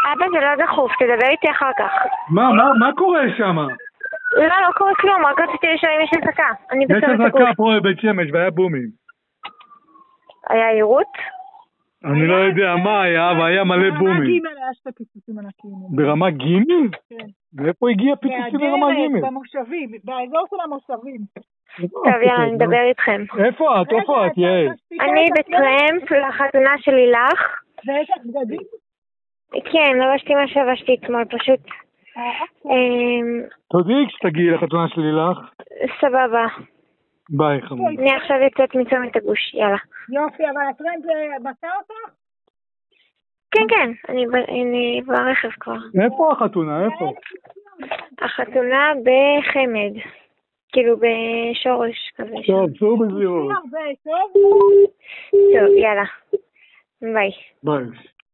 אבא, זה לא דחוף, תדבר איתי אחר כך. מה קורה שם? לא קורה כלום, רק רציתי לשאול אם יש אזעקה. אני יש בצומת הגוש. אזעקה פה בבית שמש והיה בומים. היה עירות? אני לא יודע מה היה, אבל היה מלא בומים. ברמה ג' היה שתי פיצוצים ענקיים. ברמה ג'? כן. מאיפה הגיע פיצוצים ברמה ג'? בהדרך, במושבים, באזור של המושבים. טוב, יאללה, נדבר איתכם. איפה את, יעל? אני בטרמפ לחתונה של לילך. ויש לך בגדים? כן, לבשתי מה שבשתי אתמול, פשוט. תודיעי כשתגיעי לחתונה של לילך. סבבה. ביי חמוד. אני עכשיו יוצאת מצומת הגוש, יאללה. יופי, אבל הטרמפ בצע אותך? כן, אני ברכב כבר. איפה החתונה? איפה? החתונה בחמד. כאילו בשורש כזה. טוב, צאו בזהירות. טוב, טוב, יאללה. ביי. ביי.